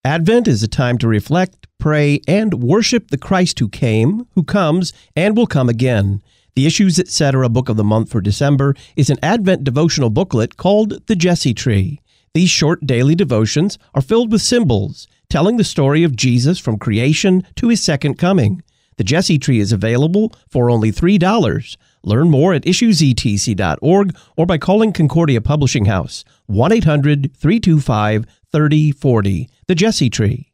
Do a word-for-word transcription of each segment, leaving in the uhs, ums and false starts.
Advent is a time to reflect, pray, and worship the Christ who came, who comes, and will come again. The Issues Etc. Book of the Month for December is an Advent devotional booklet called The Jesse Tree. These short daily devotions are filled with symbols, telling the story of Jesus from creation to his second coming. The Jesse Tree is available for only three dollars. Learn more at issues e t c dot org or by calling Concordia Publishing House, one eight hundred, three two five, three oh four oh. The Jesse Tree.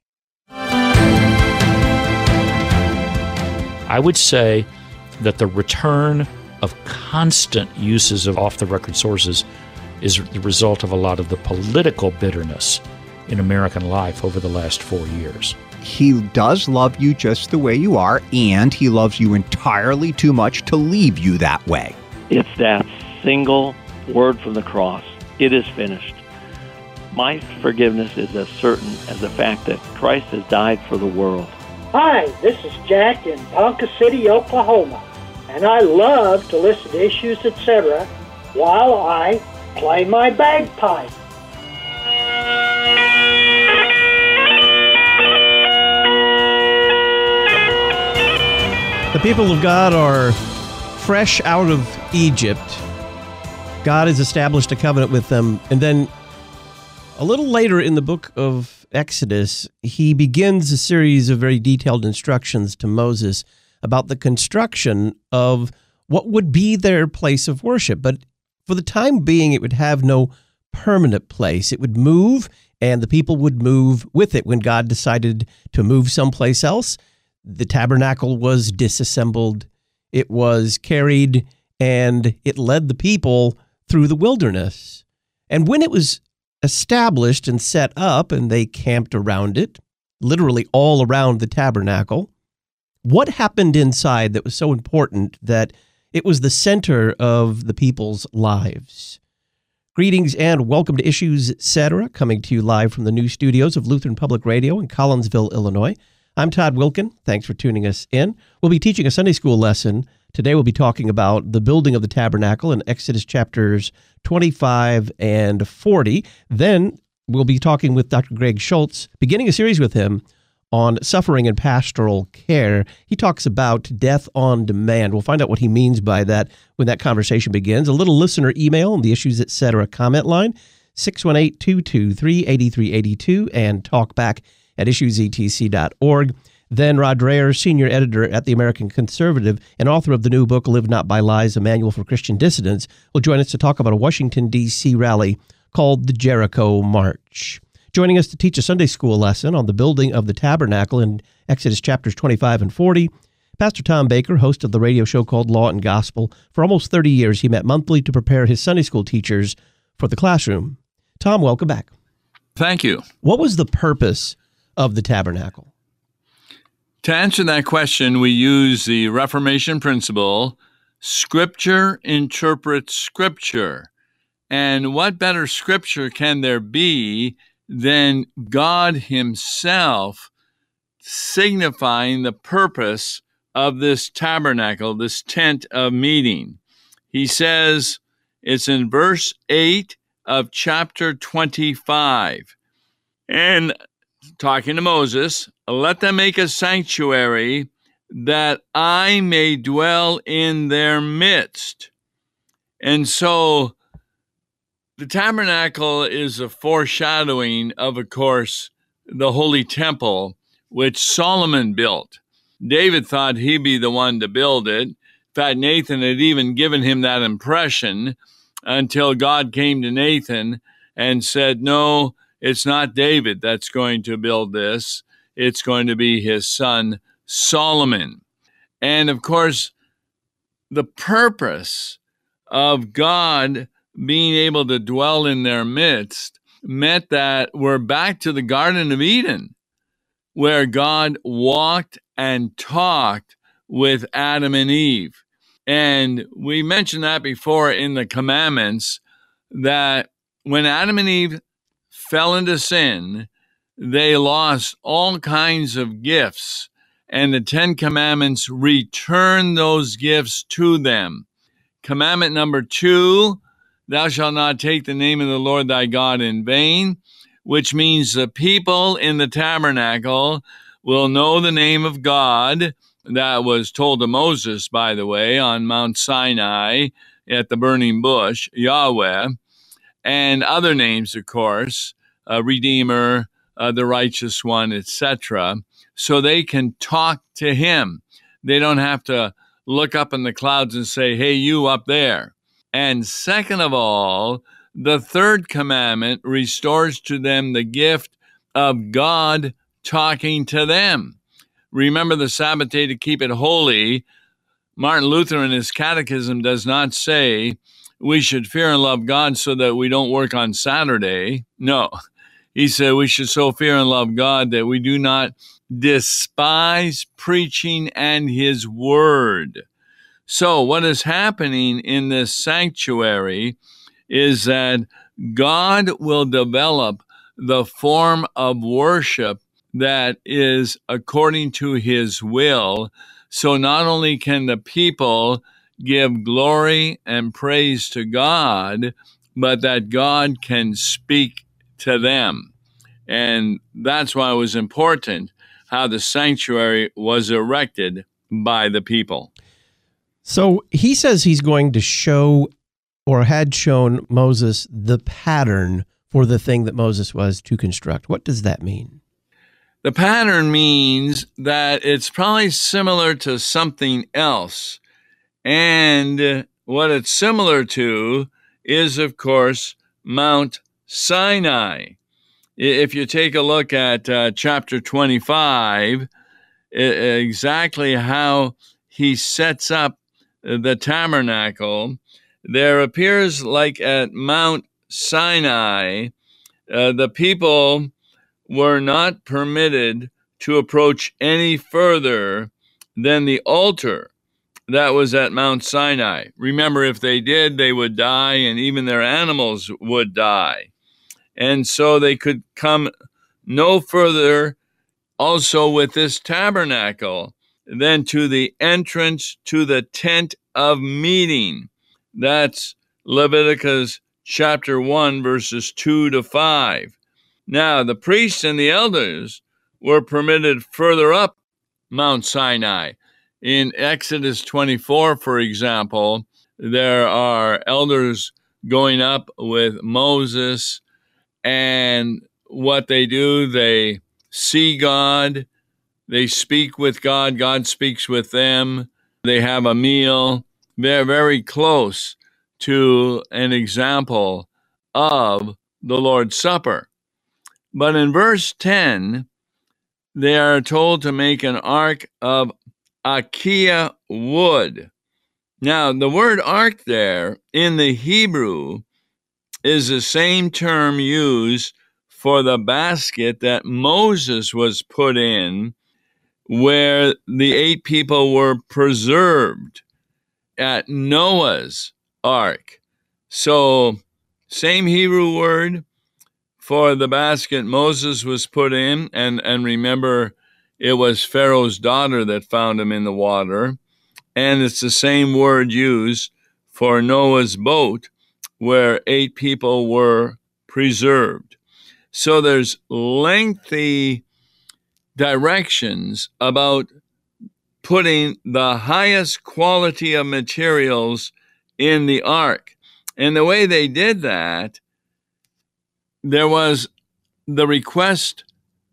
I would say that the return of constant uses of off-the-record sources is the result of a lot of the political bitterness in American life over the last four years. He does love you just the way you are, and he loves you entirely too much to leave you that way. It's that single word from the cross. It is finished. My forgiveness is as certain as the fact that Christ has died for the world. Hi, this is Jack in Ponca City, Oklahoma, and I love to listen to Issues Etc. while I play my bagpipe. The people of God are fresh out of Egypt. God has established a covenant with them, and then a little later in the book of Exodus, he begins a series of very detailed instructions to Moses about the construction of what would be their place of worship. But for the time being, it would have no permanent place. It would move, and the people would move with it. When God decided to move someplace else, the tabernacle was disassembled, it was carried, and it led the people through the wilderness. And when it was established and set up, and they camped around it, literally all around the tabernacle, what happened inside that was so important that it was the center of the people's lives? Greetings and welcome to Issues Etc., coming to you live from the new studios of Lutheran Public Radio in Collinsville, Illinois. I'm Todd Wilkin. Thanks for tuning us in. We'll be teaching a Sunday school lesson. Today we'll be talking about the building of the tabernacle in Exodus chapters twenty-five and forty. Then we'll be talking with Doctor Greg Schultz, beginning a series with him on suffering and pastoral care. He talks about death on demand. We'll find out what he means by that when that conversation begins. A little listener email on the Issues Etc. comment line, six one eight, two two three, eight three eight two, and talk back at issues e t c dot org. Then Rod Dreher, senior editor at the American Conservative and author of the new book, Live Not by Lies, A Manual for Christian Dissidents, will join us to talk about a Washington, D C rally called the Jericho March. Joining us to teach a Sunday school lesson on the building of the tabernacle in Exodus chapters twenty-five and forty, Pastor Tom Baker, host of the radio show called Law and Gospel. For almost thirty years, he met monthly to prepare his Sunday school teachers for the classroom. Tom, welcome back. Thank you. What was the purpose of the tabernacle? To answer that question, we use the Reformation principle, Scripture interprets Scripture. And what better Scripture can there be than God himself signifying the purpose of this tabernacle, this tent of meeting? He says, it's in verse eight of chapter twenty-five. And talking to Moses, let them make a sanctuary that I may dwell in their midst. And so the tabernacle is a foreshadowing of, of course, the holy temple, which Solomon built. David thought he'd be the one to build it. In fact, Nathan had even given him that impression until God came to Nathan and said, no, it's not David that's going to build this. It's going to be his son, Solomon. And of course, the purpose of God being able to dwell in their midst meant that we're back to the Garden of Eden, where God walked and talked with Adam and Eve. And we mentioned that before in the commandments, that when Adam and Eve fell into sin, they lost all kinds of gifts, and the Ten Commandments returned those gifts to them. Commandment number two, thou shalt not take the name of the Lord thy God in vain. which means the people in the tabernacle will know the name of God. That was told to Moses, by the way, on Mount Sinai at the burning bush, Yahweh, and other names, of course, uh, Redeemer, uh, the Righteous One, et cetera, so they can talk to him. They don't have to look up in the clouds and say, hey, you up there. And second of all, the third commandment restores to them the gift of God talking to them. Remember the Sabbath day to keep it holy. Martin Luther in his catechism does not say we should fear and love God so that we don't work on Saturday. No, he said we should so fear and love God that we do not despise preaching and his word. So what is happening in this sanctuary is that God will develop the form of worship that is according to his will. So not only can the people give glory and praise to God, but that God can speak to them. And that's why it was important how the sanctuary was erected by the people. So he says he's going to show or had shown Moses the pattern for the thing that Moses was to construct. What does that mean? The pattern means that it's probably similar to something else. And what it's similar to is, of course, Mount Sinai. If you take a look at uh, chapter twenty-five, exactly how he sets up the tabernacle, there appears like at Mount Sinai, uh, the people were not permitted to approach any further than the altar that was at Mount Sinai. Remember, if they did, they would die, and even their animals would die. And so they could come no further also with this tabernacle than to the entrance to the tent of meeting. That's Leviticus chapter one, verses two to five. Now, the priests and the elders were permitted further up Mount Sinai. In Exodus twenty-four, for example, there are elders going up with Moses, and what they do, they see God, they speak with God, God speaks with them, they have a meal. They're very close to an example of the Lord's Supper. But in verse ten, they are told to make an ark of acacia wood. Now, the word ark there in the Hebrew is the same term used for the basket that Moses was put in, where the eight people were preserved at Noah's ark. So, same Hebrew word for the basket Moses was put in, and, and remember, it was Pharaoh's daughter that found him in the water, and it's the same word used for Noah's boat, where eight people were preserved. So there's lengthy directions about putting the highest quality of materials in the ark. And the way they did that, there was the request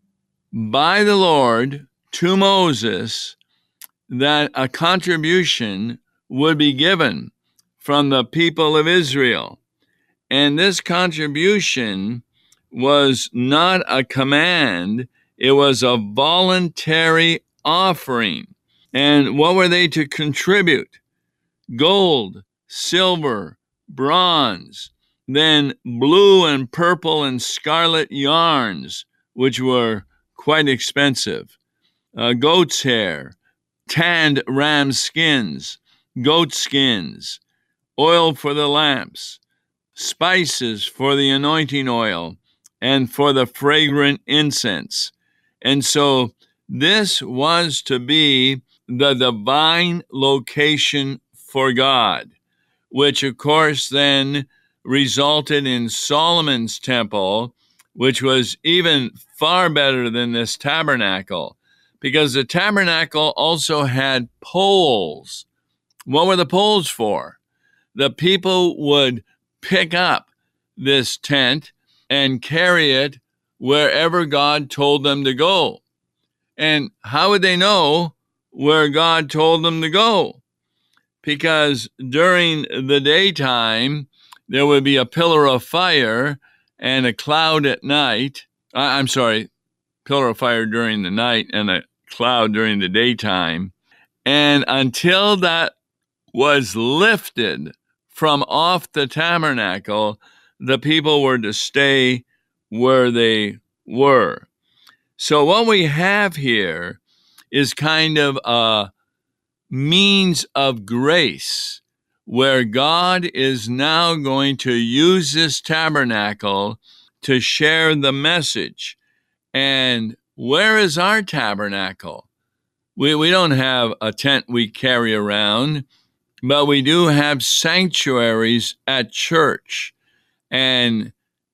by the Lord to Moses that a contribution would be given from the people of Israel. And this contribution was not a command, it was a voluntary offering. And what were they to contribute? Gold, silver, bronze, then blue and purple and scarlet yarns, which were quite expensive, uh, goat's hair, tanned ram skins, goat skins, oil for the lamps, spices for the anointing oil, and for the fragrant incense. And so this was to be the divine location for God, which of course then resulted in Solomon's temple which was even far better than this tabernacle, because the tabernacle also had poles. What were the poles for? The people would pick up this tent and carry it wherever God told them to go. And how would they know where God told them to go? Because during the daytime, there would be a pillar of fire and a cloud at night. I'm sorry, pillar of fire during the night and a cloud during the daytime. And until that was lifted from off the tabernacle, the people were to stay where they were. So what we have here is kind of a means of grace, where God is now going to use this tabernacle to share the message. And where is our tabernacle? We, we don't have a tent we carry around, but we do have sanctuaries at church. And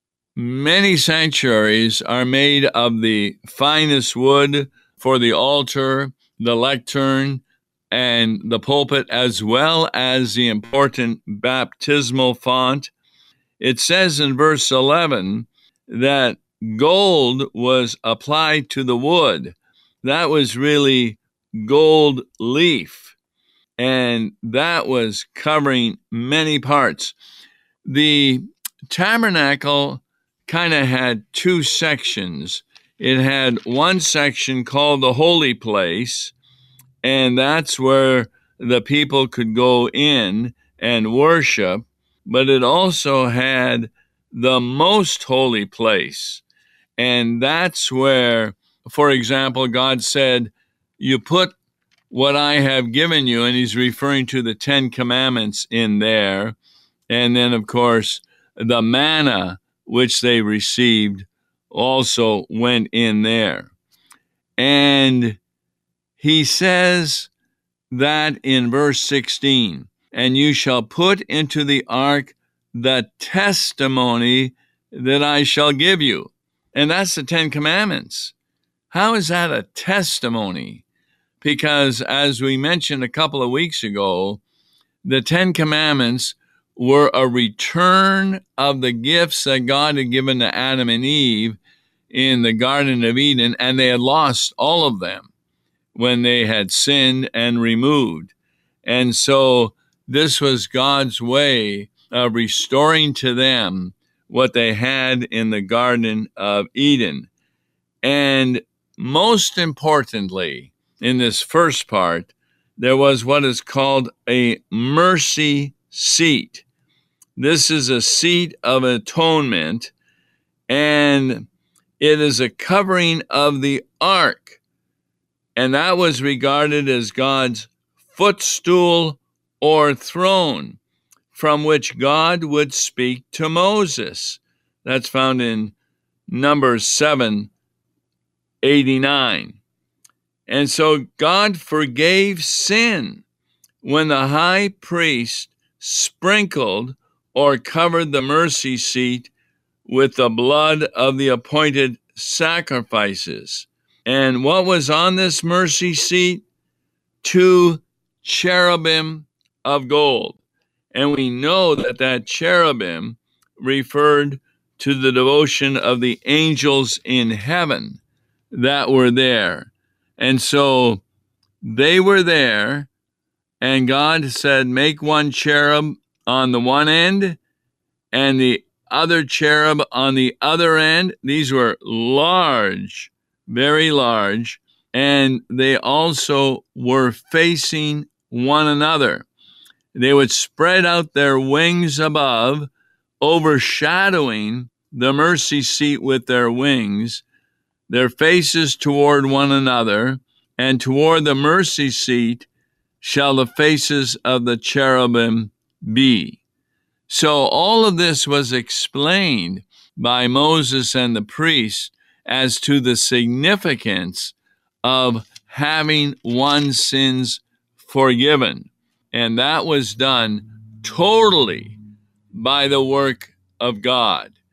many sanctuaries are made of the finest wood for the altar, the lectern, and the pulpit, as well as the important baptismal font. It says in verse eleven that gold was applied to the wood. That was really gold leaf, and that was covering many parts. The tabernacle kind of had two sections. It had one section called the holy place, and that's where the people could go in and worship, but it also had the most holy place. And that's where, for example, God said, you put what I have given you, and he's referring to the Ten Commandments in there. And then, of course, the manna which they received also went in there. And he says that in verse sixteen, and you shall put into the ark the testimony that I shall give you. And that's the Ten Commandments. How is that a testimony? Because as we mentioned a couple of weeks ago, the Ten Commandments were a return of the gifts that God had given to Adam and Eve in the Garden of Eden, and they had lost all of them when they had sinned and removed. And so this was God's way of restoring to them what they had in the Garden of Eden. And most importantly, in this first part, there was what is called a mercy seat. This is a seat of atonement, and it is a covering of the ark. And that was regarded as God's footstool or throne, from which God would speak to Moses. That's found in Numbers seven eighty-nine. And so God forgave sin when the high priest sprinkled or covered the mercy seat with the blood of the appointed sacrifices. And what was on this mercy seat? Two cherubim of gold. And we know that that cherubim referred to the devotion of the angels in heaven that were there. And so they were there, and God said, make one cherub on the one end and the other cherub on the other end. These were large, very large, and they also were facing one another. They would spread out their wings above, overshadowing the mercy seat with their wings, their faces toward one another, and toward the mercy seat shall the faces of the cherubim be. So all of this was explained by Moses and the priests as to the significance of having one's sins forgiven. And that was done totally by the work of God.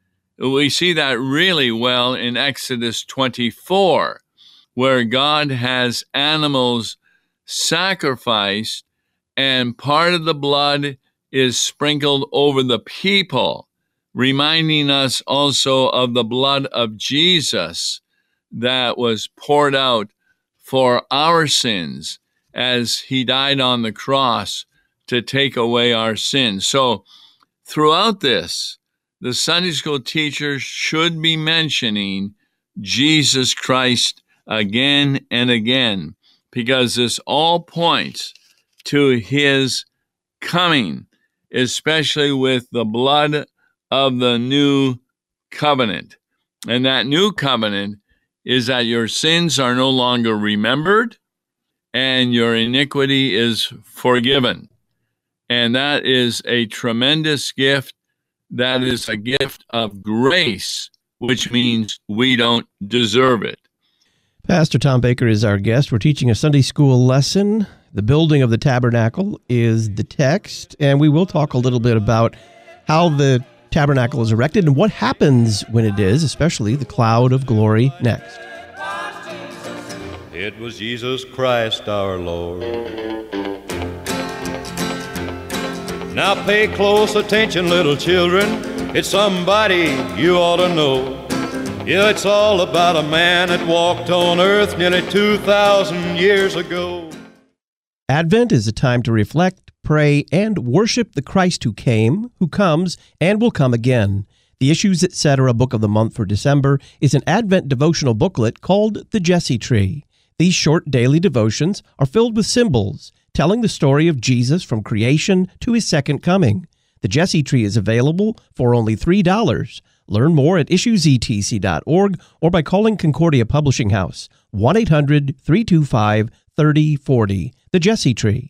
We see that really well in Exodus twenty-four, where God has animals sacrificed, and part of the blood is sprinkled over the people, reminding us also of the blood of Jesus that was poured out for our sins as he died on the cross to take away our sins. So throughout this, the Sunday school teacher should be mentioning Jesus Christ again and again, because this all points to his coming, especially with the blood of the new covenant. And that new covenant is that your sins are no longer remembered and your iniquity is forgiven. And that is a tremendous gift. That is a gift of grace, which means we don't deserve it. Pastor Tom Baker is our guest. We're teaching a Sunday school lesson. The building of the tabernacle is the text, and we will talk a little bit about how the tabernacle is erected and what happens when it is, especially the cloud of glory next. It was Jesus Christ our Lord. Now pay close attention, little children. It's somebody you ought to know. Yeah, it's all about a man that walked on earth nearly two thousand years ago. Advent is a time to reflect, pray, and worship the Christ who came, who comes, and will come again. The Issues, et cetera book of the month for December is an Advent devotional booklet called The Jesse Tree. These short daily devotions are filled with symbols, telling the story of Jesus from creation to his second coming. The Jesse Tree is available for only three dollars. Learn more at issues e t c dot org or by calling Concordia Publishing House, one eight hundred, three two five, three oh four oh. The Jesse Tree.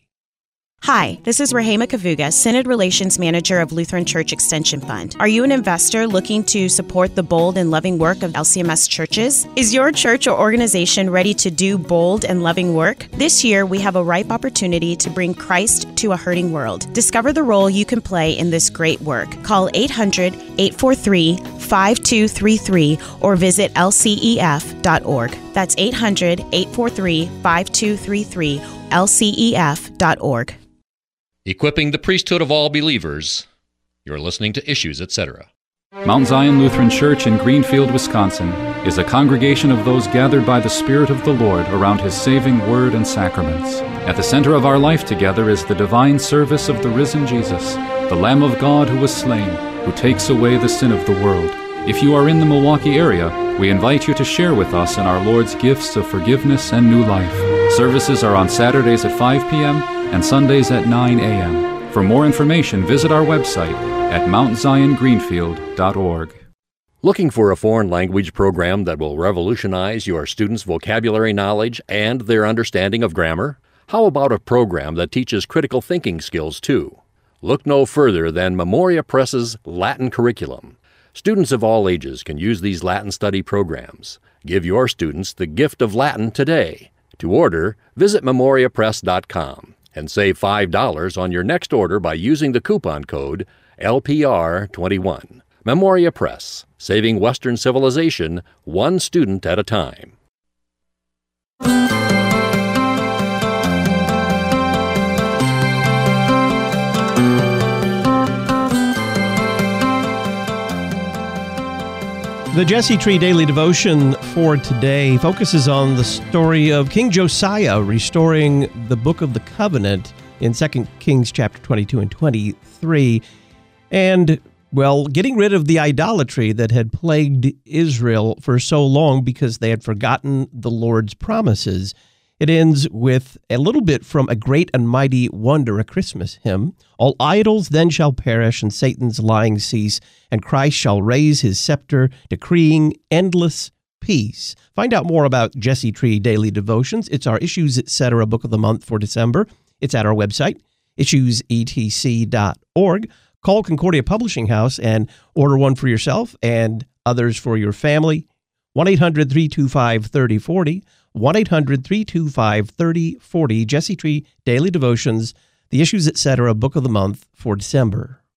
Hi, this is Rahema Kavuga, Synod Relations Manager of Lutheran Church Extension Fund. Are you an investor looking to support the bold and loving work of L C M S churches? Is your church or organization ready to do bold and loving work? This year, we have a ripe opportunity to bring Christ to a hurting world. Discover the role you can play in this great work. Call eight hundred, eight four three, five two three three or visit L C E F dot org. That's eight hundred, eight four three, five two three three, L C E F dot org. Equipping the priesthood of all believers. You're listening to Issues, et cetera. Mount Zion Lutheran Church in Greenfield, Wisconsin, is a congregation of those gathered by the Spirit of the Lord around His saving Word and sacraments. At the center of our life together is the divine service of the risen Jesus, the Lamb of God who was slain, who takes away the sin of the world. If you are in the Milwaukee area, we invite you to share with us in our Lord's gifts of forgiveness and new life. Services are on Saturdays at five p.m. and Sundays at nine a.m. For more information, visit our website at mount zion greenfield dot org. Looking for a foreign language program that will revolutionize your students' vocabulary knowledge and their understanding of grammar? How about a program that teaches critical thinking skills too? Look no further than Memoria Press's Latin curriculum. Students of all ages can use these Latin study programs. Give your students the gift of Latin today. To order, visit memoria press dot com and save five dollars on your next order by using the coupon code L P R twenty-one. Memoria Press, saving Western civilization one student at a time. The Jesse Tree Daily Devotion for today focuses on the story of King Josiah restoring the Book of the Covenant in Second Kings chapter twenty-two and twenty-three, and, well, getting rid of the idolatry that had plagued Israel for so long because they had forgotten the Lord's promises. It ends with a little bit from A Great and Mighty Wonder, a Christmas hymn. All idols then shall perish, and Satan's lying cease, and Christ shall raise his scepter, decreeing endless peace. Find out more about Jesse Tree Daily Devotions. It's our Issues, et cetera book of the month for December. It's at our website, issues e t c dot org. Call Concordia Publishing House and order one for yourself and others for your family. one eight hundred, three two five, three oh four oh. one eight hundred, three two five, three oh four oh. Jesse Tree Daily Devotions, the Issues, et cetera book of the month for December.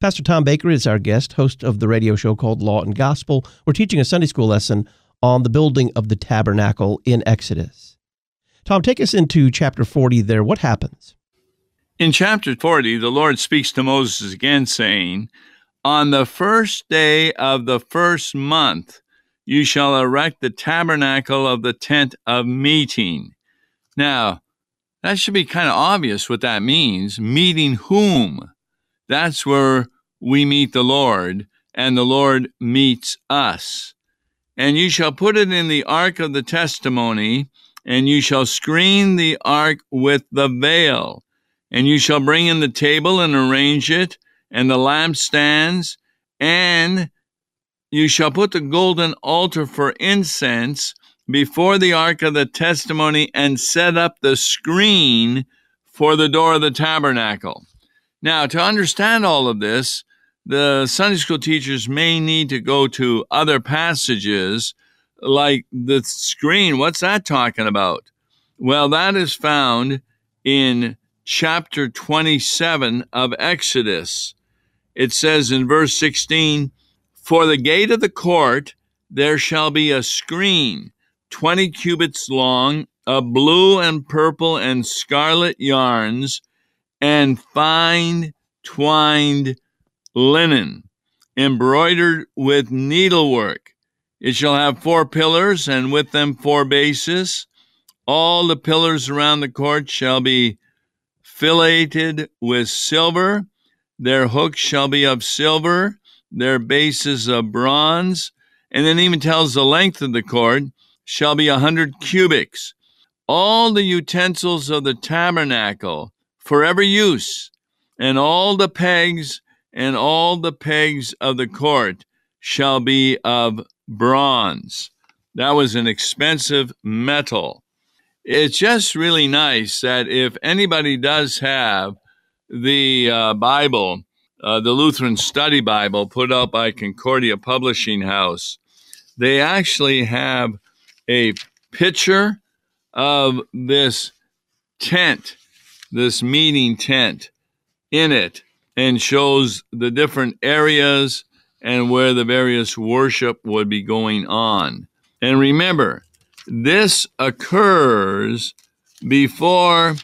Pastor Tom Baker is our guest, host of the radio show called Law and Gospel. We're teaching a Sunday school lesson on the building of the tabernacle in Exodus. Tom, take us into chapter forty there. What happens? In chapter forty, the Lord speaks to Moses again, saying, "On the first day of the first month, you shall erect the tabernacle of the tent of meeting." Now, that should be kind of obvious what that means. Meeting whom? That's where we meet the Lord, and the Lord meets us. "And you shall put it in the ark of the testimony, and you shall screen the ark with the veil. And you shall bring in the table and arrange it, and the lampstands, and you shall put the golden altar for incense before the ark of the testimony, and set up the screen for the door of the tabernacle." Now, to understand all of this, the Sunday school teachers may need to go to other passages like the screen. What's that talking about? Well, that is found in chapter twenty-seven of Exodus. It says in verse sixteen, "For the gate of the court there shall be a screen, twenty cubits long, of blue and purple and scarlet yarns, and fine twined linen, embroidered with needlework. It shall have four pillars, and with them four bases. All the pillars around the court shall be filleted with silver. Their hooks shall be of silver, their bases of bronze." And then even tells the length of the court shall be a hundred cubits. "All the utensils of the tabernacle for every use, and all the pegs and all the pegs of the court shall be of bronze." That was an expensive metal. It's just really nice that if anybody does have the uh, Bible, uh, the Lutheran Study Bible put out by Concordia Publishing House, they actually have a picture of this tent, this meeting tent in it, and shows the different areas and where the various worship would be going on. And remember, this occurs before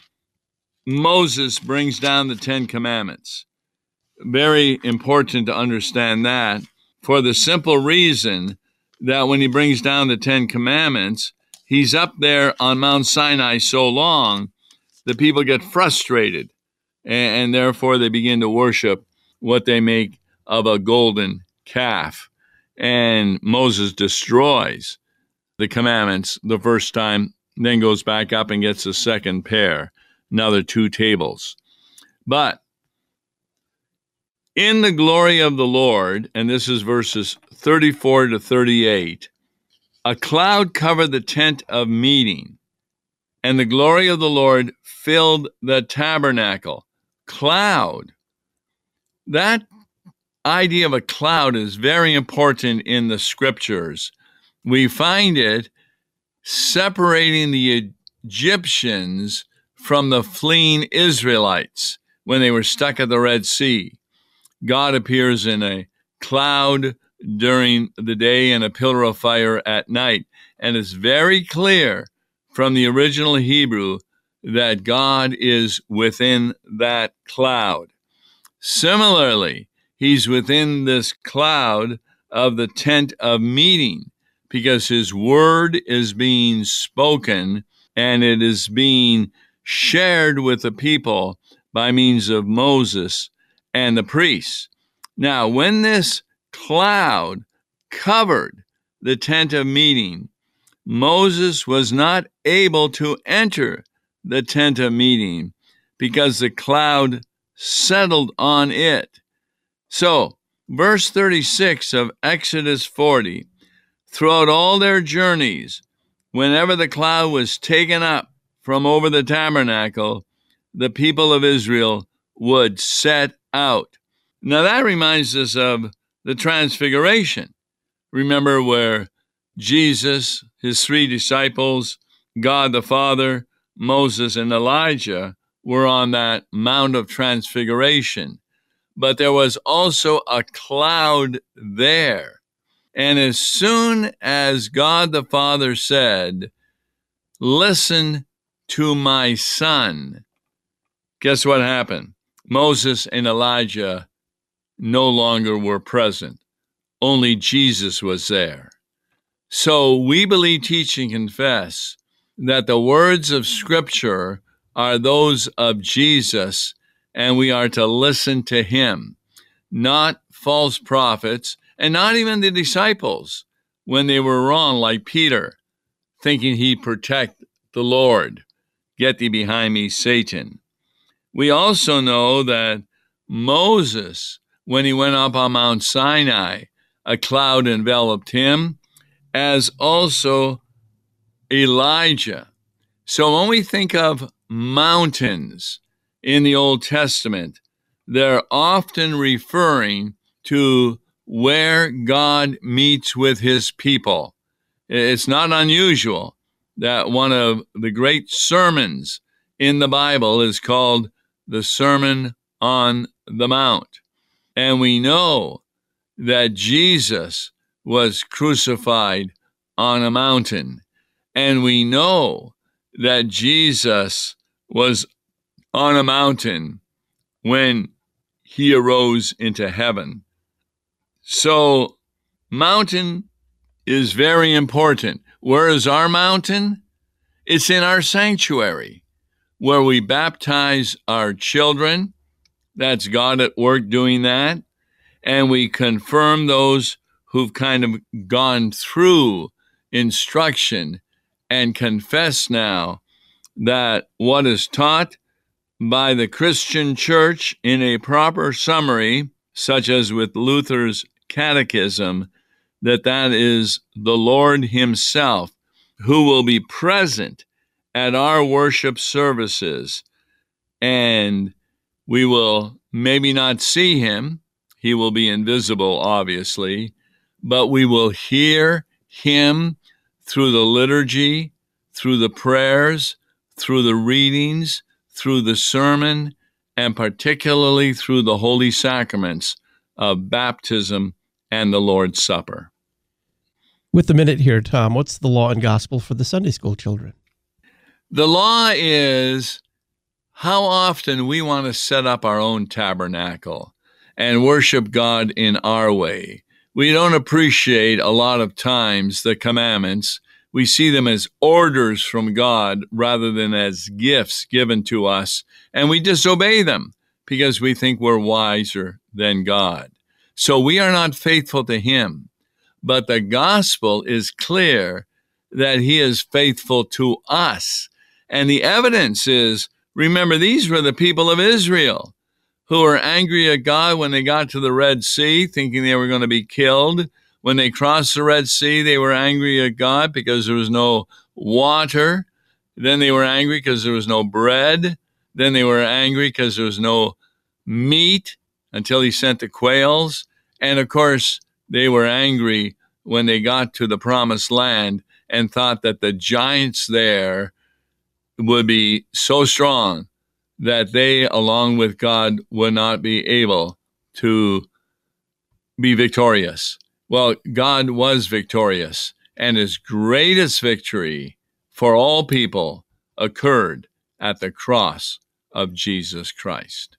Moses brings down the Ten Commandments. Very important to understand that, for the simple reason that when he brings down the Ten Commandments, he's up there on Mount Sinai so long, the people get frustrated, and, and therefore they begin to worship what they make of a golden calf. And Moses destroys the commandments the first time, then goes back up and gets a second pair, another two tables. But in the glory of the Lord, and this is verses thirty-four to thirty-eight, a cloud covered the tent of meeting, and the glory of the Lord filled the tabernacle. Cloud. That idea of a cloud is very important in the scriptures. We find it separating the Egyptians from the fleeing Israelites when they were stuck at the Red Sea. God appears in a cloud during the day and a pillar of fire at night. And it's very clear from the original Hebrew that God is within that cloud. Similarly, he's within this cloud of the tent of meeting, because his word is being spoken and it is being shared with the people by means of Moses and the priests. Now, when this cloud covered the tent of meeting, Moses was not able to enter the tent of meeting because the cloud settled on it. So, verse thirty-six of Exodus forty, throughout all their journeys, whenever the cloud was taken up from over the tabernacle, the people of Israel would set out. Now that reminds us of the Transfiguration. Remember where Jesus, his three disciples, God the Father, Moses, and Elijah were on that Mount of Transfiguration. but there was also a cloud there. And as soon as God the Father said, "Listen to my son," guess what happened? Moses and Elijah no longer were present. Only Jesus was there. So we believe, teach, and confess that the words of Scripture are those of Jesus, and we are to listen to him, not false prophets, and not even the disciples when they were wrong, like Peter, thinking he'd protect the Lord. Get thee behind me, Satan. We also know that Moses, when he went up on Mount Sinai, a cloud enveloped him, as also Elijah. So when we think of mountains in the Old Testament, they're often referring to where God meets with his people. It's not unusual that one of the great sermons in the Bible is called the Sermon on the Mount. And we know that Jesus was crucified on a mountain. And we know that Jesus was on a mountain when he arose into heaven. So, mountain is very important. Where is our mountain? It's in our sanctuary, where we baptize our children. That's God at work doing that. And we confirm those who've kind of gone through instruction and confess now that what is taught by the Christian church in a proper summary, such as with Luther's Catechism, that that is the Lord himself who will be present at our worship services. And we will maybe not see him. He will be invisible, obviously, but we will hear him through the liturgy, through the prayers, through the readings, through the sermon, and particularly through the holy sacraments of baptism and the Lord's Supper. With the minute here, Tom, what's the law and gospel for the Sunday school children? The law is how often we want to set up our own tabernacle and worship God in our way. We don't appreciate a lot of times the commandments. We see them as orders from God rather than as gifts given to us, and we disobey them because we think we're wiser than God. So we are not faithful to him, but the gospel is clear that he is faithful to us. And the evidence is, remember, these were the people of Israel who were angry at God when they got to the Red Sea, thinking they were going to be killed. When they crossed the Red Sea, they were angry at God because there was no water. Then they were angry because there was no bread. Then they were angry because there was no meat until he sent the quails. And of course, they were angry when they got to the promised land and thought that the giants there would be so strong that they, along with God, would not be able to be victorious. Well, God was victorious, and his greatest victory for all people occurred at the cross of Jesus Christ.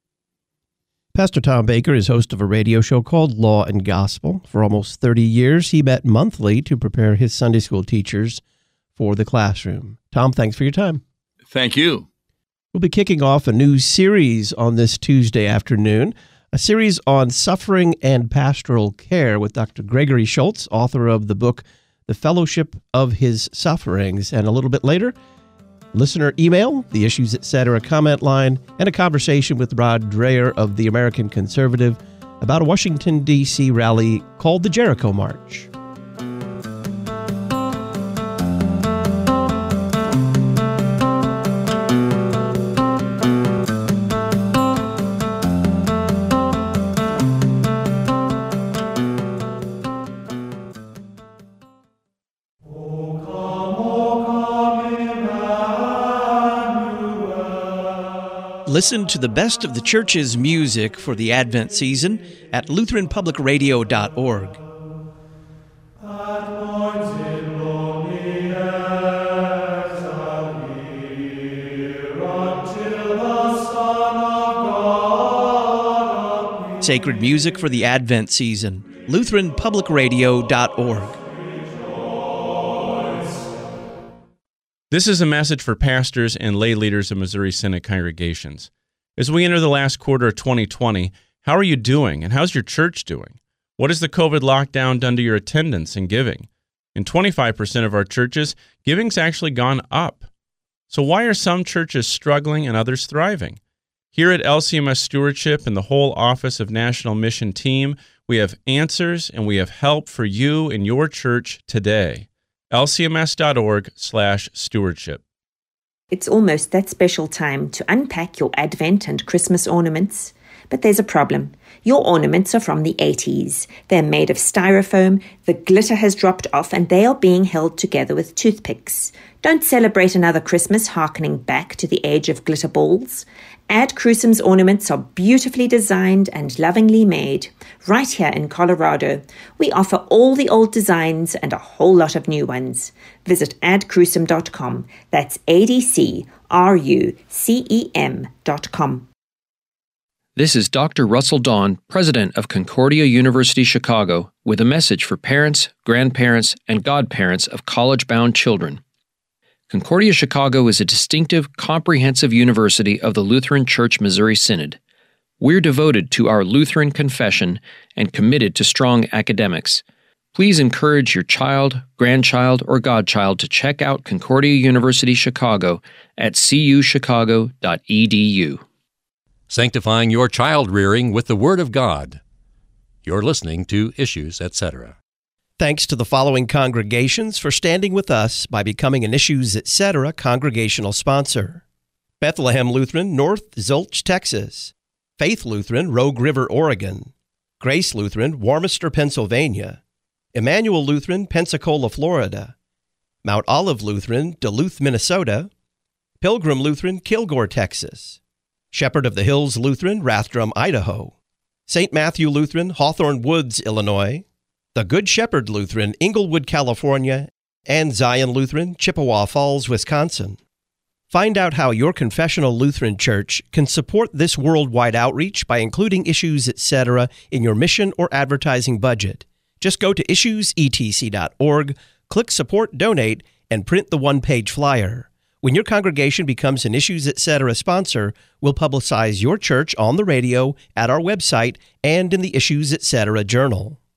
Pastor Tom Baker is host of a radio show called Law and Gospel. For almost thirty years, he met monthly to prepare his Sunday school teachers for the classroom. Tom, thanks for your time. Thank you. We'll be kicking off a new series on this Tuesday afternoon, a series on suffering and pastoral care with Doctor Gregory Schultz, author of the book, The Fellowship of His Sufferings. And a little bit later, listener email, the Issues Etc. comment line, and a conversation with Rod Dreher of the American Conservative about a Washington, D C rally called the Jericho March. Listen to the best of the church's music for the Advent season at Lutheran Public Radio dot org. Sacred music for the Advent season, Lutheran Public Radio dot org. This is a message for pastors and lay leaders of Missouri Synod congregations. As we enter the last quarter of twenty twenty, how are you doing, and how's your church doing? What has the COVID lockdown done to your attendance and giving? In twenty-five percent of our churches, giving's actually gone up. So why are some churches struggling and others thriving? Here at L C M S Stewardship and the whole Office of National Mission Team, we have answers and we have help for you and your church today. L C M S dot org slash stewardship. It's almost that special time to unpack your Advent and Christmas ornaments. But there's a problem. Your ornaments are from the eighties. They're made of styrofoam, the glitter has dropped off, and they are being held together with toothpicks. Don't celebrate another Christmas harkening back to the age of glitter balls. Ad Crucem's ornaments are beautifully designed and lovingly made. Right here in Colorado, we offer all the old designs and a whole lot of new ones. Visit ad crucem dot com. That's A D C R U C E M dot com. This is Doctor Russell Dawn, president of Concordia University Chicago, with a message for parents, grandparents, and godparents of college-bound children. Concordia Chicago is a distinctive, comprehensive university of the Lutheran Church Missouri Synod. We're devoted to our Lutheran confession and committed to strong academics. Please encourage your child, grandchild, or godchild to check out Concordia University Chicago at c u chicago dot e d u. Sanctifying your child rearing with the Word of God. You're listening to Issues, et cetera. Thanks to the following congregations for standing with us by becoming an Issues, et cetera congregational sponsor. Bethlehem Lutheran, North Zolch, Texas. Faith Lutheran, Rogue River, Oregon. Grace Lutheran, Warmester, Pennsylvania. Emmanuel Lutheran, Pensacola, Florida. Mount Olive Lutheran, Duluth, Minnesota. Pilgrim Lutheran, Kilgore, Texas. Shepherd of the Hills Lutheran, Rathdrum, Idaho. Saint Matthew Lutheran, Hawthorne Woods, Illinois. The Good Shepherd Lutheran, Inglewood, California, and Zion Lutheran, Chippewa Falls, Wisconsin. Find out how your confessional Lutheran church can support this worldwide outreach by including Issues, et cetera in your mission or advertising budget. Just go to issues e t c dot org, click Support Donate, and print the one-page flyer. When your congregation becomes an Issues, et cetera sponsor, we'll publicize your church on the radio, at our website, and in the Issues, et cetera journal.